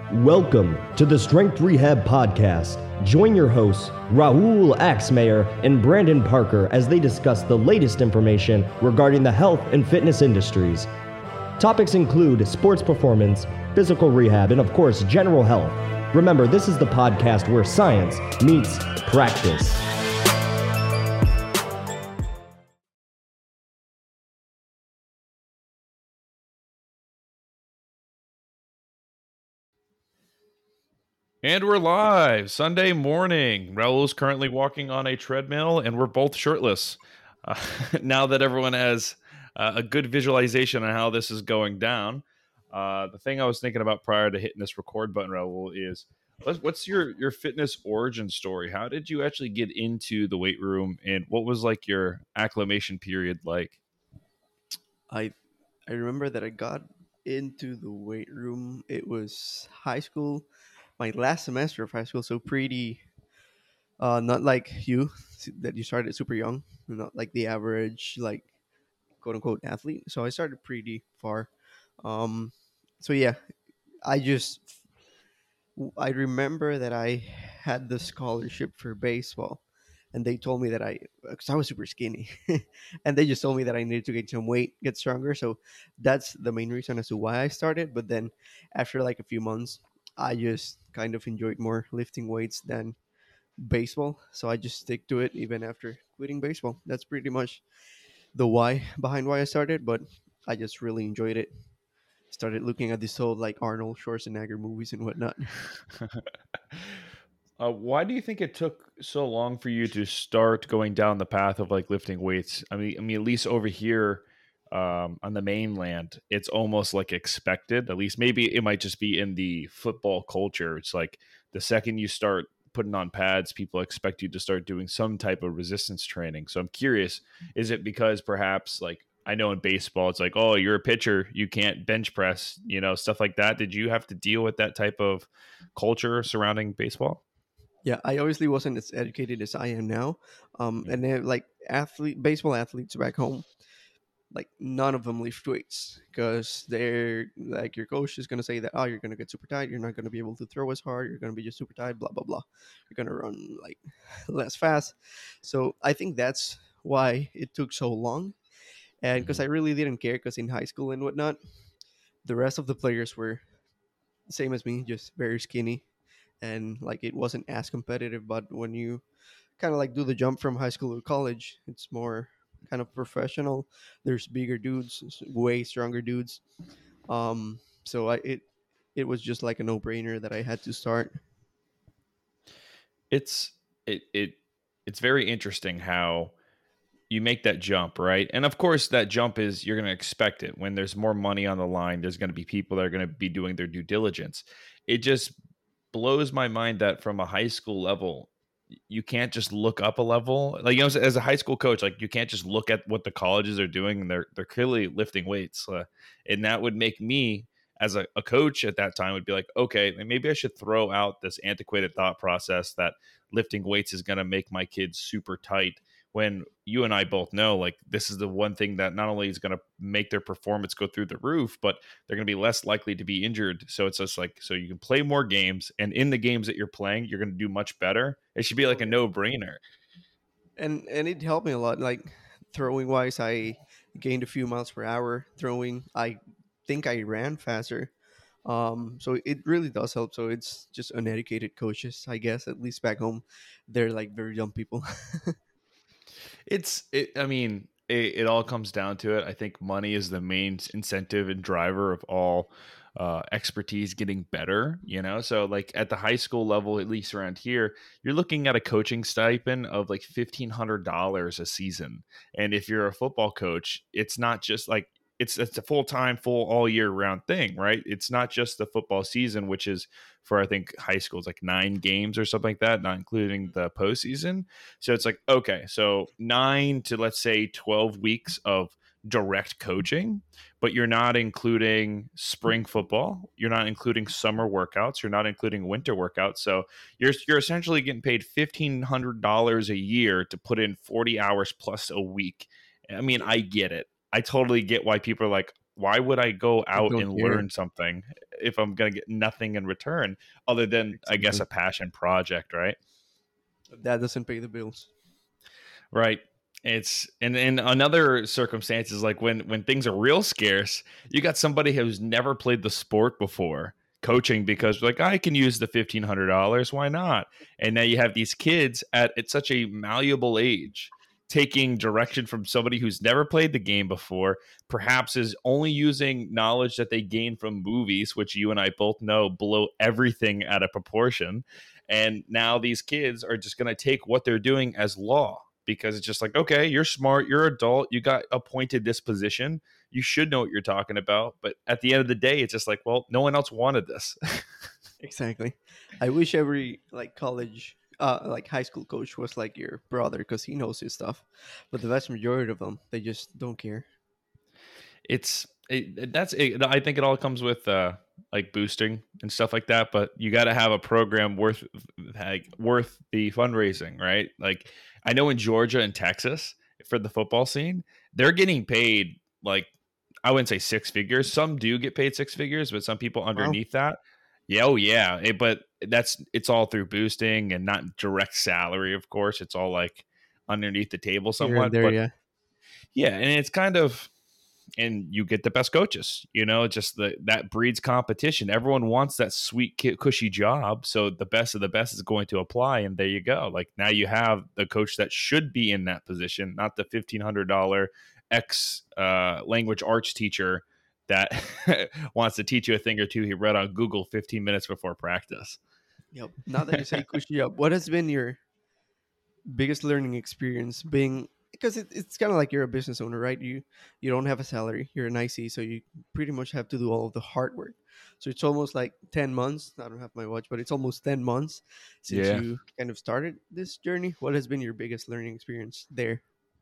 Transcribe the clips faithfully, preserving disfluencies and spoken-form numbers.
Welcome to the Strength Rehab Podcast. Join your hosts, Raul Axmayer and Brandon Parker, as they discuss the latest information regarding the health and fitness industries. Topics include sports performance, physical rehab, and of course, general health. Remember, this is the podcast where science meets practice. And we're live Sunday morning. Raul's currently walking on a treadmill, and we're both shirtless. Uh, now that everyone has uh, a good visualization on how this is going down, uh, the thing I was thinking about prior to hitting this record button, Raul, is what's, what's your your fitness origin story? How did you actually get into the weight room, and what was like your acclimation period like? I I remember that I got into the weight room. It was high school, my last semester of high school, so pretty uh not like you that you started super young, not like the average like quote unquote athlete. So I started pretty far. Um so yeah, I just I remember that I had the scholarship for baseball, and they told me that I, because I was super skinny, and they just told me that I needed to get some weight, get stronger. So that's the main reason as to why I started. But then after like a few months, I just kind of enjoyed more lifting weights than baseball. So I just stick to it even after quitting baseball. That's pretty much the why behind why I started, but I just really enjoyed it. Started looking at this old like Arnold Schwarzenegger movies and whatnot. Uh, why do you think it took so long for you to start going down the path of like lifting weights? I mean, I mean, at least over here um, on the mainland, it's almost like expected. At least maybe it might just be in the football culture. It's like the second you start putting on pads, people expect you to start doing some type of resistance training. So I'm curious, is it because perhaps like I know in baseball, it's like, oh, you're a pitcher, you can't bench press, you know, stuff like that. Did you have to deal with that type of culture surrounding baseball? Yeah, I obviously wasn't as educated as I am now. Um, and then like athlete, baseball athletes back home, like none of them lift weights because they're like your coach is gonna say that oh you're gonna get super tight, you're not gonna be able to throw as hard, you're gonna be just super tight, blah blah blah. You're gonna run like less fast. So I think that's why it took so long, and because Mhm. I really didn't care because in high school and whatnot, the rest of the players were same as me, just very skinny, and like it wasn't as competitive. But when you kind of like do the jump from high school to college, it's more kind of professional. There's bigger dudes, s- way stronger dudes. Um, so I it it was just like a no brainer that I had to start. It's it it it's very interesting how you make that jump, right? And of course, that jump is you're going to expect it. When there's more money on the line, there's going to be people that are going to be doing their due diligence. It just blows my mind that from a high school level, you can't just look up a level. Like, you know, as as a high school coach, like you can't just look at what the colleges are doing, and they're they're clearly lifting weights. Uh, and that would make me as a, a coach at that time would be like, okay, then maybe I should throw out this antiquated thought process that lifting weights is going to make my kids super tight, when you and I both know like this is the one thing that not only is going to make their performance go through the roof, but they're going to be less likely to be injured. So it's just like, so you can play more games, and in the games that you're playing, you're going to do much better. It should be like Oh a yeah, no brainer. and and it helped me a lot. Like throwing wise, I gained a few miles per hour. Throwing, I think I ran faster. Um, so it really does help. So it's just uneducated coaches, I guess. At least back home, they're like very young people. It's, it, I mean, it, it all comes down to it. I think money is the main incentive and driver of all uh, expertise getting better, you know? So, like at the high school level, at least around here, you're looking at a coaching stipend of like fifteen hundred dollars a season. And if you're a football coach, it's not just like, it's, it's a full time, full all year round thing, right? It's not just the football season, which is for, I think, high schools like nine games or something like that, not including the postseason. So it's like, okay, so nine to let's say twelve weeks of direct coaching, but you're not including spring football. You're not including summer workouts. You're not including winter workouts. So you're, you're essentially getting paid fifteen hundred dollars a year to put in forty hours plus a week. I mean, I get it. I totally get why people are like, why would I go I out don't and care. learn something if I'm going to get nothing in return other than, I guess, Exactly. a passion project, right? That doesn't pay the bills. Right. It's and in another circumstances, like when when things are real scarce, you got somebody who's never played the sport before coaching because like I can use the fifteen hundred dollars, why not? And now you have these kids at at such a malleable age taking direction from somebody who's never played the game before, perhaps is only using knowledge that they gained from movies, which you and I both know blow everything out of proportion. And now these kids are just going to take what they're doing as law because it's just like, okay, you're smart, you're adult, you got appointed this position, you should know what you're talking about. But at the end of the day, it's just like, well, no one else wanted this. Exactly. I wish every like college, uh, like high school coach was like your brother because he knows his stuff. But the vast majority of them, they just don't care. It's it, that's it. I think it all comes with uh like boosting and stuff like that, but you got to have a program worth like worth the fundraising, right? Like I know in Georgia and Texas for the football scene, they're getting paid like I wouldn't say six figures. Some do get paid six figures, but some people Wow. underneath that. Yeah, oh yeah, it, but that's it's all through boosting and not direct salary, of course. It's all like underneath the table Here and somewhat, there, but yeah. yeah, and it's kind of and you get the best coaches, you know, just the that breeds competition. Everyone wants that sweet cushy job, so the best of the best is going to apply, and there you go. Like now you have the coach that should be in that position, not the fifteen hundred dollar ex uh language arts teacher that wants to teach you a thing or two he read on Google fifteen minutes before practice. Yep. Now that you say cushy up, what has been your biggest learning experience being, because it, it's kind of like you're a business owner, right? You you don't have a salary, you're an I C, so you pretty much have to do all of the hard work. So it's almost like ten months. I don't have my watch, but it's almost ten months since Yeah. you kind of started this journey. What has been your biggest learning experience there?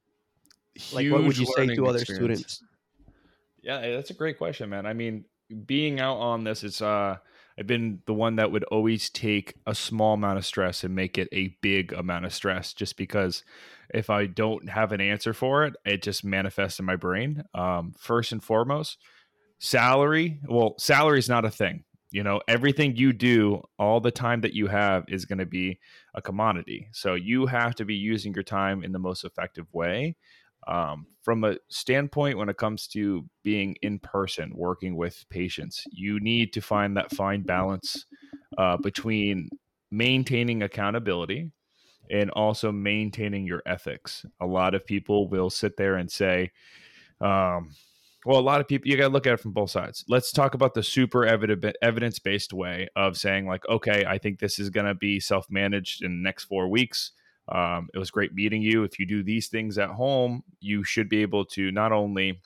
Like, Huge what would you say learning to other experience. students? Yeah, that's a great question, man. I mean, being out on this, it's uh, I've been the one that would always take a small amount of stress and make it a big amount of stress, just because if I don't have an answer for it, it just manifests in my brain. Um, first and foremost, salary. Well, salary is not a thing. You know, everything you do, all the time that you have is going to be a commodity. So you have to be using your time in the most effective way. Um, from a standpoint, when it comes to being in person, working with patients, you need to find that fine balance uh, between maintaining accountability and also maintaining your ethics. A lot of people will sit there and say, um, well, a lot of people, you got to look at it from both sides. Let's talk about the super evidence based way of saying, like, okay, I think this is going to be self managed in the next four weeks. Um, it was great meeting you. If you do these things at home, you should be able to not only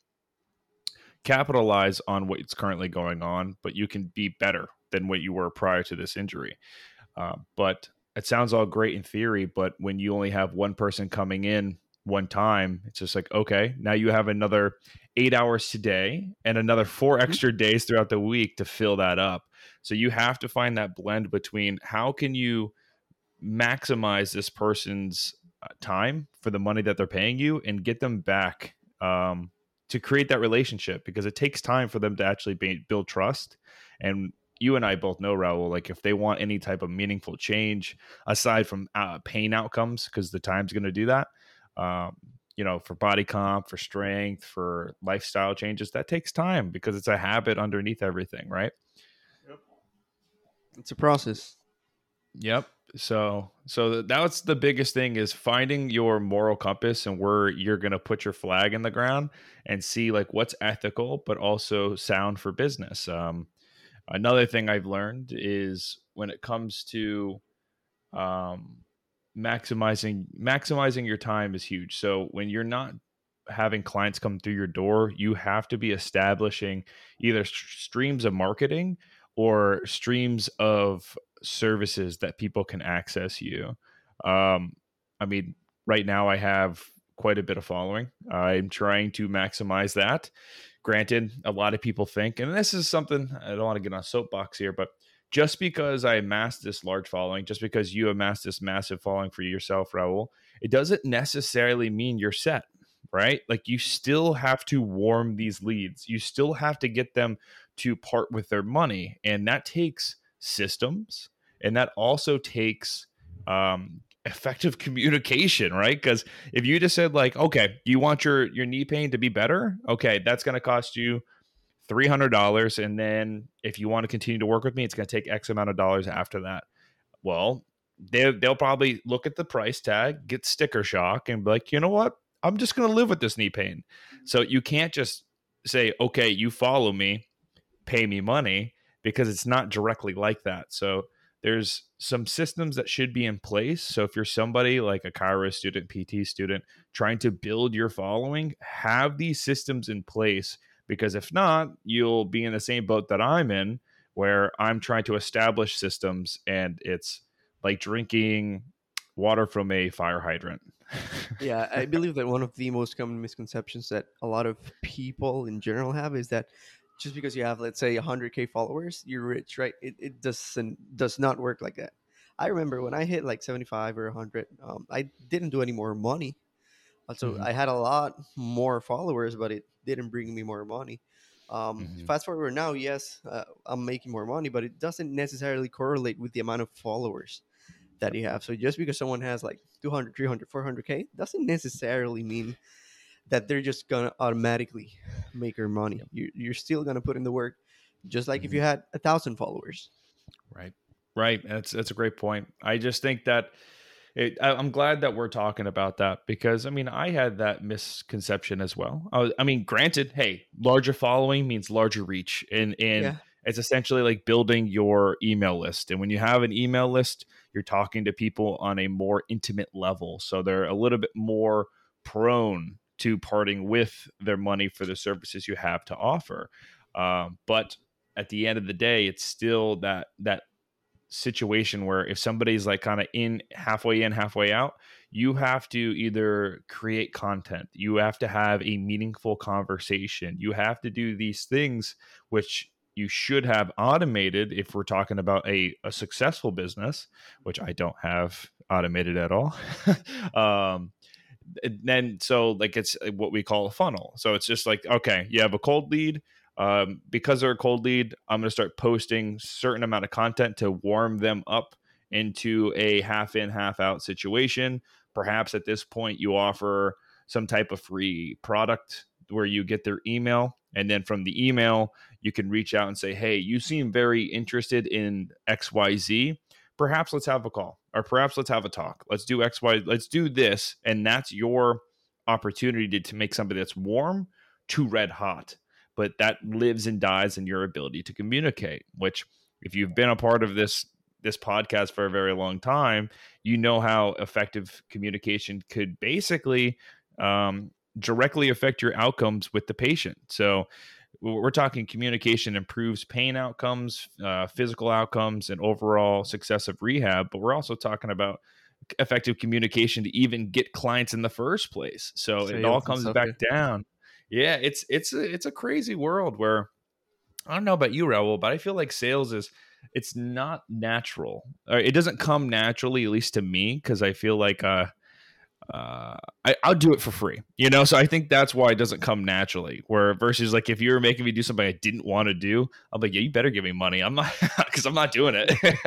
capitalize on what's currently going on, but you can be better than what you were prior to this injury. Uh, but it sounds all great in theory, but when you only have one person coming in one time, it's just like, okay, now you have another eight hours today and another four extra days throughout the week to fill that up. So you have to find that blend between how can you maximize this person's uh, time for the money that they're paying you and get them back um, to create that relationship, because it takes time for them to actually be, build trust. And you and I both know, Raul, like if they want any type of meaningful change aside from uh, pain outcomes, because the time's going to do that, um, you know, for body comp, for strength, for lifestyle changes, that takes time because it's a habit underneath everything, right? Yep. It's a process. Yep. So, so that's the biggest thing, is finding your moral compass and where you're going to put your flag in the ground and see like what's ethical, but also sound for business. Um, another thing I've learned is when it comes to, um, maximizing, maximizing your time is huge. So when you're not having clients come through your door, you have to be establishing either st- streams of marketing or streams of services that people can access you. Um, I mean, right now I have quite a bit of following. I'm trying to maximize that. Granted, a lot of people think, and this is something I don't want to get on a soapbox here, but just because I amassed this large following, just because you amassed this massive following for yourself, Raul, it doesn't necessarily mean you're set. right? Like you still have to warm these leads. You still have to get them to part with their money. And that takes systems. And that also takes um, effective communication, right? Because if you just said like, okay, you want your, your knee pain to be better? Okay, that's going to cost you three hundred dollars. And then if you want to continue to work with me, it's going to take X amount of dollars after that. Well, they, they'll probably look at the price tag, get sticker shock, and be like, you know what? I'm just going to live with this knee pain. So you can't just say, okay, you follow me, pay me money, because it's not directly like that. So there's some systems that should be in place. So if you're somebody like a chiro student, P T student, trying to build your following, have these systems in place, because if not, you'll be in the same boat that I'm in, where I'm trying to establish systems and it's like drinking water from a fire hydrant. Yeah, I believe that one of the most common misconceptions that a lot of people in general have is that just because you have, let's say, one hundred K followers, you're rich, right? It, it doesn't does not work like that. I remember when I hit like seventy-five or one hundred, um, I didn't do any more money. Uh, So Mhm. I had a lot more followers, but it didn't bring me more money. Um, Mhm. fast forward now, yes, uh, I'm making more money, but it doesn't necessarily correlate with the amount of followers that Yep. you have. So just because someone has like two hundred, three hundred, four hundred K doesn't necessarily mean that they're just going to automatically make your money. Yep. You, you're still going to put in the work, just like if you Mhm. had a thousand followers. Right. Right. That's that's a great point. I just think that it, I, I'm glad that we're talking about that, because I mean I had that misconception as well. I, was, I mean, granted, hey, larger following means larger reach, and and Yeah. it's essentially like building your email list. And when you have an email list, you're talking to people on a more intimate level, so they're a little bit more prone to parting with their money for the services you have to offer. Um, but at the end of the day, it's still that that situation where if somebody's like kind of in halfway in, halfway out, you have to either create content, you have to have a meaningful conversation, you have to do these things, which you should have automated if we're talking about a, a successful business, which I don't have automated at all. um, then so like it's what we call a funnel. So it's just like, okay, you have a cold lead. Um, because they're a cold lead, I'm going to start posting certain amount of content to warm them up into a half in, half out situation. Perhaps at this point you offer some type of free product where you get their email, and then from the email you can reach out and say, hey, you seem very interested in X Y Z, perhaps let's have a call, or perhaps let's have a talk, let's do X Y, let's do this. And that's your opportunity to, to make something that's warm to red hot. But that lives and dies in your ability to communicate, which if you've been a part of this this podcast for a very long time, you know how effective communication could basically um, directly affect your outcomes with the patient. So we're talking communication improves pain outcomes, uh, physical outcomes, and overall success of rehab. But we're also talking about effective communication to even get clients in the first place. So it all Sales and comes stuff. back Yeah. down. Yeah, it's it's a, it's a crazy world where I don't know about you, Raul, but I feel like sales is it's not natural. Or it doesn't come naturally, at least to me, because I feel like uh, uh, I, I'll do it for free, you know. So I think that's why it doesn't come naturally. Where versus like if you were making me do something I didn't want to do, I'm like, yeah, you better give me money. I'm not because I'm not doing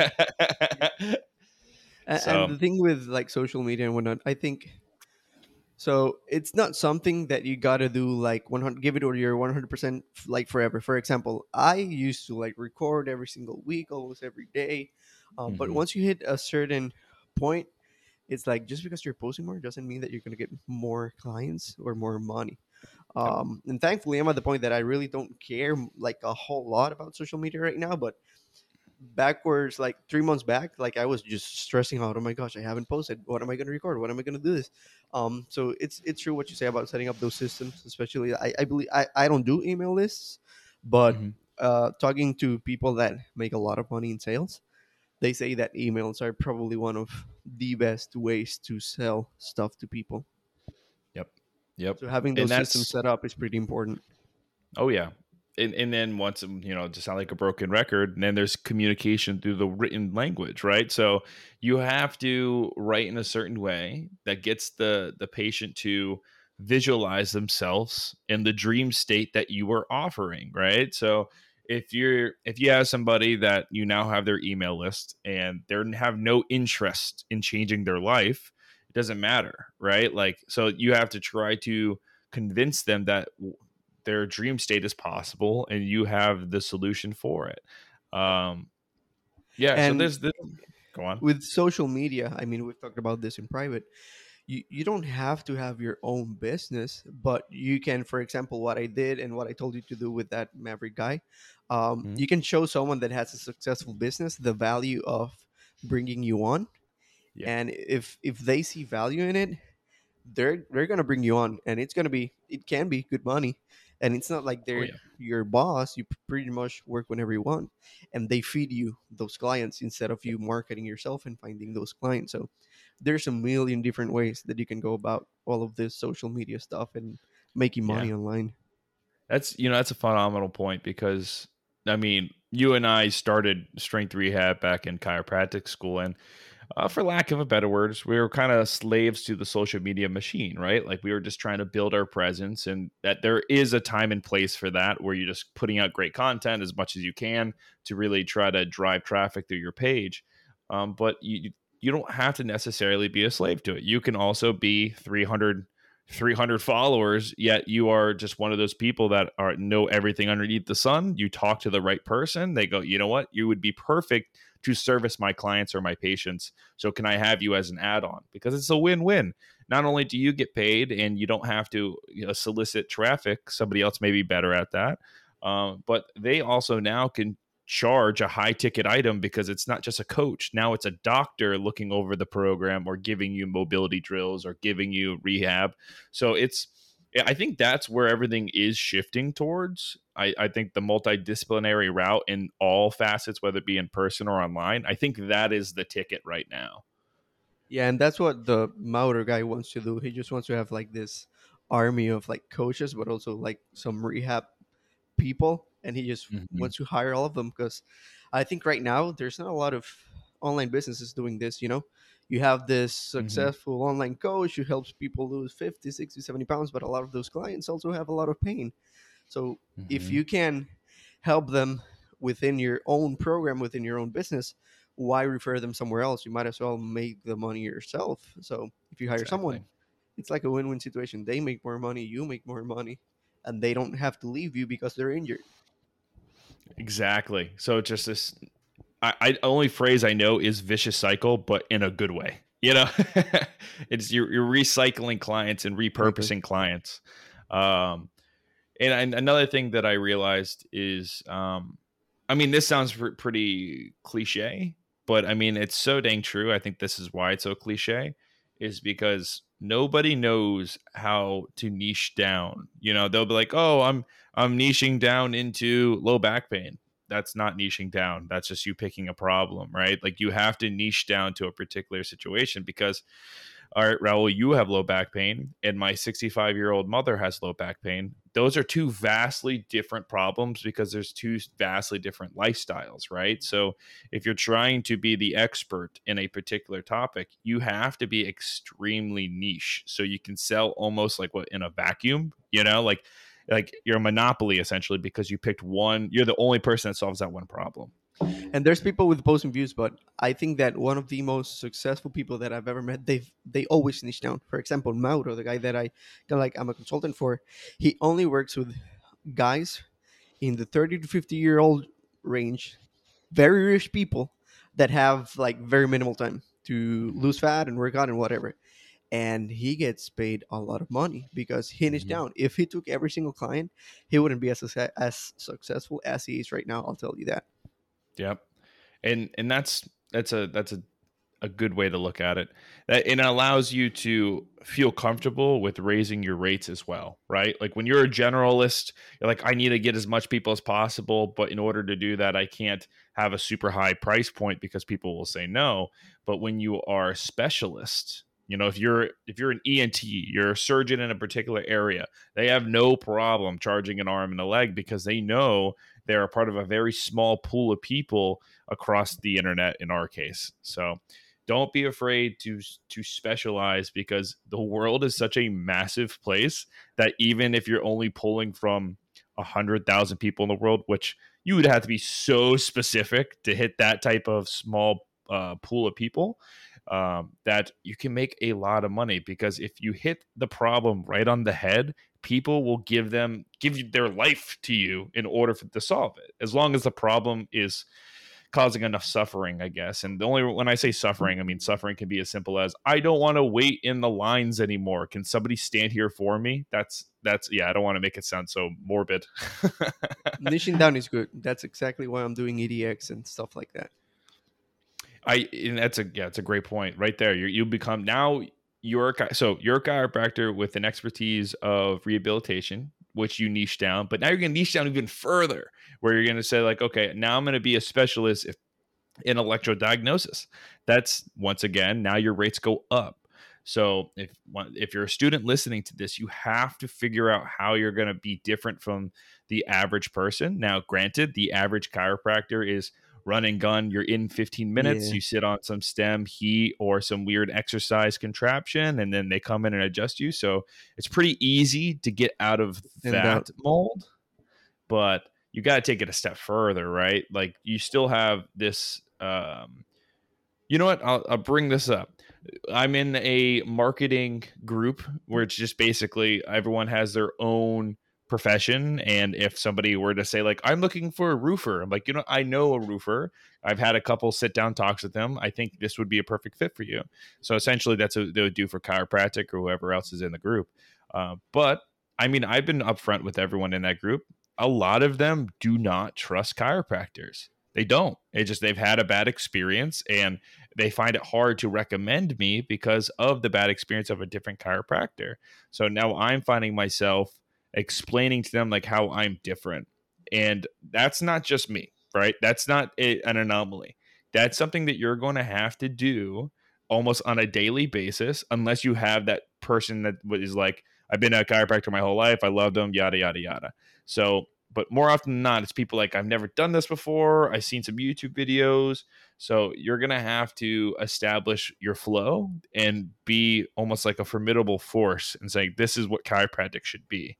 it. A- And So the thing with like social media and whatnot, I think so. It's not something that you gotta do like one hundred, give it or your one hundred percent like forever. For example, I used to like record every single week, almost every day. Um, but mhm. once you hit a certain point, it's like just because you're posting more doesn't mean that you're gonna get more clients or more money. Yep. Um, and thankfully, I'm at the point that I really don't care like a whole lot about social media right now. But backwards, like three months back, like I was just stressing out. Oh my gosh, I haven't posted. What am I going to record? What am I going to do this? Um, so it's it's true what you say about setting up those systems. Especially, I, I believe I, I don't do email lists, but Mhm. uh, talking to people that make a lot of money in sales, they say that emails are probably one of the best ways to sell stuff to people. Yep. Yep. So having And those systems that's set up is pretty important. oh yeah. And and then once um, you know, to sound like a broken record, and then there's communication through the written language, right? So you have to write in a certain way that gets the the patient to visualize themselves in the dream state that you are offering, right? So if you're if you have somebody that you now have their email list and they have no interest in changing their life, it doesn't matter, right? Like, so you have to try to convince them that their dream state is possible and you have the solution for it. Um, yeah. So And there's this. Go on. with social media, I mean, we've talked about this in private. You, you don't have to have your own business, but you can, for example, what I did and what I told you to do with that Maverick guy, um, Mhm. you can show someone that has a successful business the value of bringing you on. Yeah. And if if they see value in it, they're they're gonna bring you on, and it's gonna be it can be good money, and it's not like Oh they're yeah. your boss. You pretty much work whenever you want, and they feed you those clients instead of you marketing yourself and finding those clients. So there's a million different ways that you can go about all of this social media stuff and making Yeah. money online. That's, you know, that's a phenomenal point because I mean, you and I started strength rehab back in chiropractic school, and uh, for lack of a better words, we were kind of slaves to the social media machine, right? Like we were just trying to build our presence, and that there is a time and place for that where you're just putting out great content as much as you can to really try to drive traffic through your page. Um, but you you don't have to necessarily be a slave to it. You can also be three hundred three hundred followers, yet you are just one of those people that are know everything underneath the sun. You talk to the right person, they go, you know what, you would be perfect to service my clients or my patients, so can I have you as an add-on? Because it's a win-win. Not only do you get paid and you don't have to, you know, solicit traffic, somebody else may be better at that, um, but they also now can charge a high ticket item because it's not just a coach. Now it's a doctor looking over the program or giving you mobility drills or giving you rehab. So it's, I think that's where everything is shifting towards. I, I think the multidisciplinary route in all facets, whether it be in person or online, I think that is the ticket right now. Yeah, and that's what the Mauro guy wants to do. He just wants to have like this army of like coaches, but also like some rehab people, and he just Mm-hmm. wants to hire all of them because I think right now there's not a lot of online businesses doing this. You know, you have this Mm-hmm. successful online coach who helps people lose fifty, sixty, seventy pounds, but a lot of those clients also have a lot of pain. So if Mm-hmm. you can help them within your own program, within your own business, why refer them somewhere else? You might as well make the money yourself. So if you hire someone, Exactly. it's like a win-win situation. They make more money, you make more money, and they don't have to leave you because they're injured. Exactly. So it's just this, I, I only phrase I know is vicious cycle, but in a good way. You know, it's you're, you're recycling clients and Exactly. repurposing clients. Um, and, and another thing that I realized is, um, I mean, this sounds pr- pretty cliche, but I mean, it's so dang true. I think this is why it's so cliche, is because nobody knows how to niche down. You know, they'll be like, "Oh, I'm I'm niching down into low back pain." That's not niching down. That's just you picking a problem, right? Like you have to niche down to a particular situation because, all right, Raul, you have low back pain, and my sixty-five year old mother has low back pain. Those are two vastly different problems because there's two vastly different lifestyles, right? So if you're trying to be the expert in a particular topic, you have to be extremely niche so you can sell almost like what in a vacuum, you know, like like you're a monopoly essentially because you picked one, you're the only person that solves that one problem. And there's people with opposing views, but I think that one of the most successful people that I've ever met, they've they always niche down. For example, Mauro, the guy that I kind of like I'm a consultant for, he only works with guys in the thirty to fifty year old range, very rich people that have like very minimal time to lose fat and work out and whatever. And he gets paid a lot of money because he niched Mm-hmm. down. If he took every single client, he wouldn't be as, success- as successful as he is right now. I'll tell you that. Yep. And and that's that's a that's a a good way to look at it. That and it allows you to feel comfortable with raising your rates as well, right? Like when you're a generalist, you're like, I need to get as much people as possible, but in order to do that, I can't have a super high price point because people will say no. But when you are a specialist, you know, if you're if you're an E N T, you're a surgeon in a particular area, they have no problem charging an arm and a leg because they know they're a part of a very small pool of people across the internet in our case. So don't be afraid to to specialize, because the world is such a massive place that even if you're only pulling from a hundred thousand people in the world, which you would have to be so specific to hit that type of small uh, pool of people, um, that you can make a lot of money. Because if you hit the problem right on the head, people will give them give you their life to you in order for, to solve it, as long as the problem is causing enough suffering, I guess. And the only when I say suffering, I mean suffering can be as simple as, I don't want to wait in the lines anymore. Can somebody stand here for me? That's that's yeah. I don't want to make it sound so morbid. Niching down is good. That's exactly why I'm doing E D X and stuff like that. I and that's a yeah, it's a great point right there. You you become now you're a, so you're a chiropractor with an expertise of rehabilitation, which you niche down, but now you're going to niche down even further, where you're going to say like, okay, now I'm going to be a specialist if, in electrodiagnosis. That's once again, now your rates go up. So if if you're a student listening to this, you have to figure out how you're going to be different from the average person. Now, granted, the average chiropractor is run and gun. You're in fifteen minutes. Yeah. You sit on some stem, heat, or some weird exercise contraption, and then they come in and adjust you. So it's pretty easy to get out of and that that mold. But you got to take it a step further, right? Like you still have this. Um, you know what? I'll, I'll bring this up. I'm in a marketing group where it's just basically everyone has their own profession. And if somebody were to say like, I'm looking for a roofer, I'm like, you know, I know a roofer. I've had a couple sit down talks with them. I think this would be a perfect fit for you. So essentially that's what they would do for chiropractic or whoever else is in the group. Uh, but I mean, I've been upfront with everyone in that group. A lot of them do not trust chiropractors. They don't. It just, they've had a bad experience and they find it hard to recommend me because of the bad experience of a different chiropractor. So now I'm finding myself explaining to them like how I'm different. And that's not just me, right? That's not a, an anomaly. That's something that you're going to have to do almost on a daily basis, unless you have that person that is like, I've been a chiropractor my whole life. I love them, yada, yada, yada. So, but more often than not, it's people like, I've never done this before. I've seen some YouTube videos. So you're going to have to establish your flow and be almost like a formidable force and saying, this is what chiropractic should be.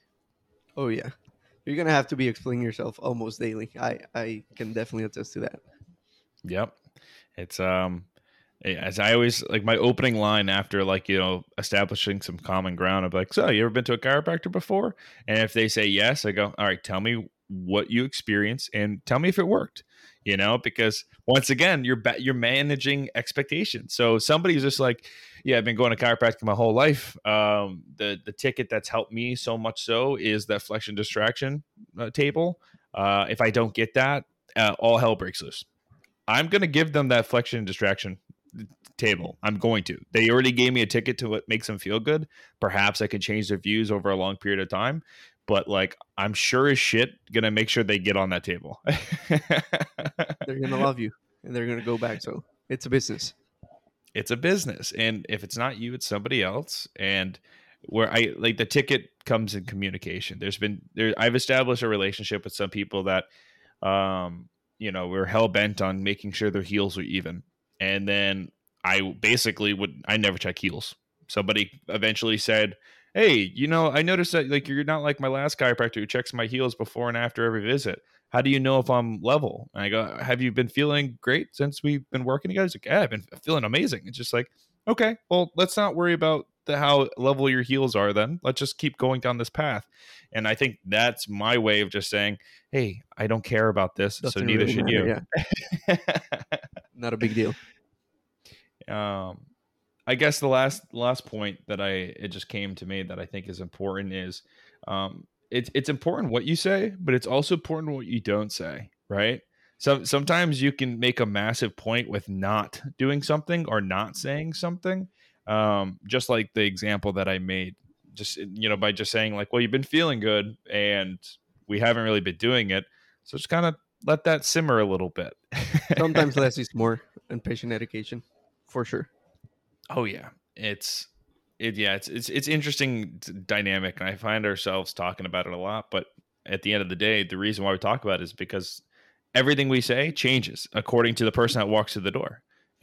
Oh, yeah. You're going to have to be explaining yourself almost daily. I, I can definitely attest to that. Yep. It's, um, as I always, like my opening line after like, you know, establishing some common ground, I'm like, so you ever been to a chiropractor before? And if they say yes, I go, all right, tell me what you experienced and tell me if it worked, you know, because once again, you're ba- you're managing expectations. So somebody's just like, yeah, I've been going to chiropractic my whole life. Um, the, the ticket that's helped me so much so is that flexion distraction uh, table. Uh, if I don't get that, uh, all hell breaks loose. I'm going to give them that flexion distraction table. I'm going to. They already gave me a ticket to what makes them feel good. Perhaps I could change their views over a long period of time, but like I'm sure as shit gonna make sure they get on that table. They're gonna love you and they're gonna go back. So it's a business. It's a business, and if it's not you, it's somebody else. And where I like the ticket comes in communication. There's been there. I've established a relationship with some people that, um, you know, we're hell bent on making sure their heels are even. And then I basically would, I never check heels. Somebody eventually said, hey, you know, I noticed that like you're not like my last chiropractor who checks my heels before and after every visit. How do you know if I'm level? And I go, have you been feeling great since we've been working together? He's like, yeah, I've been feeling amazing. It's just like, okay, well, let's not worry about the how level your heels are then. Let's just keep going down this path. And I think that's my way of just saying, hey, I don't care about this, Doesn't so neither really should matter, you. Yeah. Not a big deal. Um, I guess the last last point that I it just came to me that I think is important is um, it's it's important what you say, but it's also important what you don't say, right? So sometimes you can make a massive point with not doing something or not saying something, um, just like the example that I made. Just you know by just saying like, well, you've been feeling good and we haven't really been doing it, so just kind of let that simmer a little bit. Sometimes less is more in patient education. For sure. Oh yeah, it's it. Yeah, it's it's it's interesting dynamic, and I find ourselves talking about it a lot. But at the end of the day, the reason why we talk about it is because everything we say changes according to the person that walks through the door.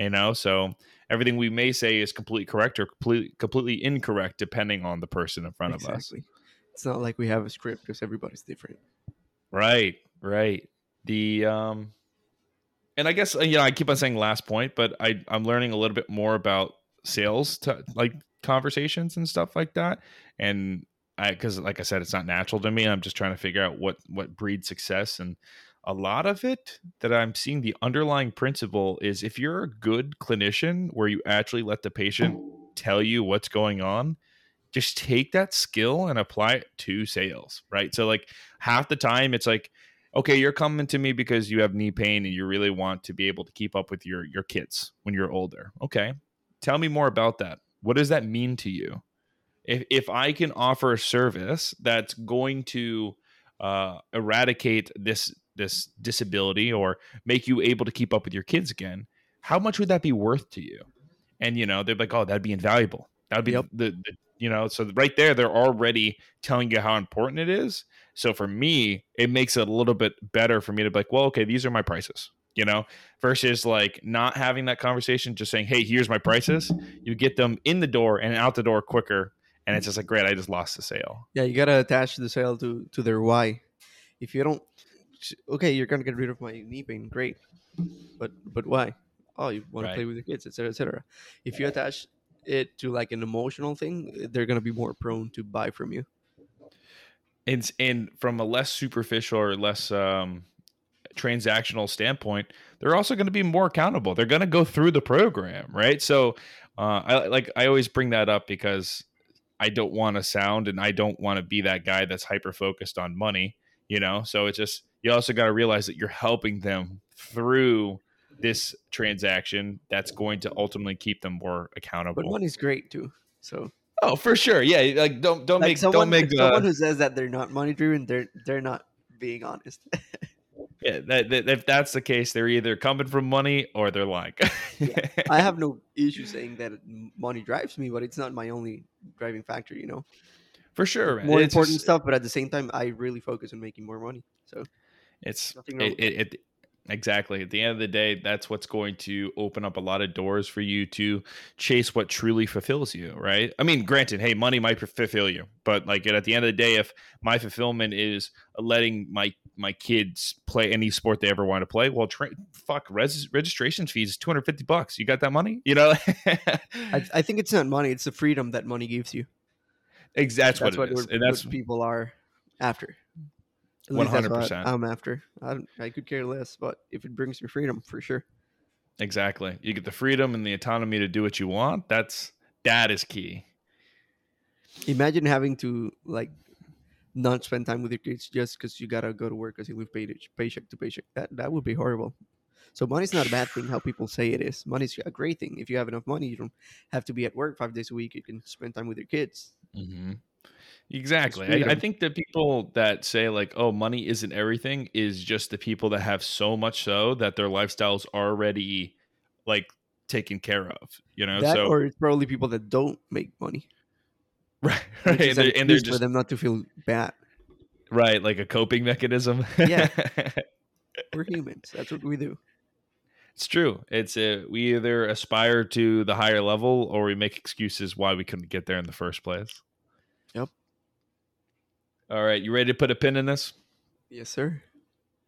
you know, so everything we may say is completely correct or completely completely incorrect depending on the person in front of us. Exactly. It's not like we have a script because everybody's different. Right, right. The um and I guess, you know, I keep on saying last point, but I I'm learning a little bit more about sales to like conversations and stuff like that. And I, because like I said, it's not natural to me. I'm just trying to figure out what what breeds success. And a lot of it that I'm seeing, the underlying principle is, if you're a good clinician where you actually let the patient tell you what's going on, just take that skill and apply it to sales, right? So like half the time it's like, okay, you're coming to me because you have knee pain and you really want to be able to keep up with your your kids when you're older. Okay, tell me more about that. What does that mean to you? If if I can offer a service that's going to uh, eradicate this this disability or make you able to keep up with your kids again, how much would that be worth to you? And you know, they're like, oh, that'd be invaluable. That would be Yep. the, the you know, so right there, they're already telling you how important it is. So for me, it makes it a little bit better for me to be like, well, okay, these are my prices, you know, versus like not having that conversation, just saying, hey, here's my prices. You get them in the door and out the door quicker. And it's just like, great, I just lost the sale. Yeah, you gotta attach the sale to to their why. If you don't, okay, you're gonna get rid of my knee pain, great, but but why? Oh, you want to Right. play with your kids, et cetera, et cetera. If you attach it to like an emotional thing, they're gonna be more prone to buy from you. And, and from a less superficial or less um, transactional standpoint, they're also going to be more accountable. They're going to go through the program, right? So uh, I like I always bring that up because I don't want to sound and I don't want to be that guy that's hyper focused on money, you know? So it's just, you also got to realize that you're helping them through this transaction that's going to ultimately keep them more accountable. But money's great too. So oh, for sure. Yeah. Like don't, don't like make, someone, don't make, someone uh, who says that they're not money driven, they're they're not being honest. yeah, that, that, if that's the case, they're either coming from money or they're lying. Yeah. I have no issue saying that money drives me, but it's not my only driving factor, you know. For sure, man. More It's important just, stuff, but at the same time, I really focus on making more money. So it's nothing wrong it, with that. it, it exactly, at the end of the day, that's what's going to open up a lot of doors for you to chase what truly fulfills you, right? I mean, granted, hey, money might fulfill you, but like at the end of the day, if my fulfillment is letting my my kids play any sport they ever want to play, well, tra- fuck, res- registration fees is two hundred fifty bucks. You got that money, you know? I, I think it's not money; it's the freedom that money gives you. Exactly, that's That's what what it is, we're- and that's what people are after. At one least that's hundred what percent. I'm after. I don't, I could care less, but if it brings me freedom, for sure. Exactly. You get the freedom and the autonomy to do what you want. That's that is key. Imagine having to like not spend time with your kids just because you gotta go to work because you live pay- paycheck to paycheck. That that would be horrible. So money's not a bad thing. How people say it is. Money's a great thing. If you have enough money, you don't have to be at work five days a week. You can spend time with your kids. Mm-hmm. It's Exactly. I, I freedom. think that people that say like, "Oh, money isn't everything," is just the people that have so much so that their lifestyle's already like taken care of. You know, That, so or it's probably people that don't make money, right, and right, it's and just an they're, and they're excuse for just them not to feel bad. right, like a coping mechanism. Yeah, we're humans. That's what we do. It's true. It's a, we either aspire to the higher level or we make excuses why we couldn't get there in the first place. Yep. All right, you ready to put a pin in this? Yes, sir.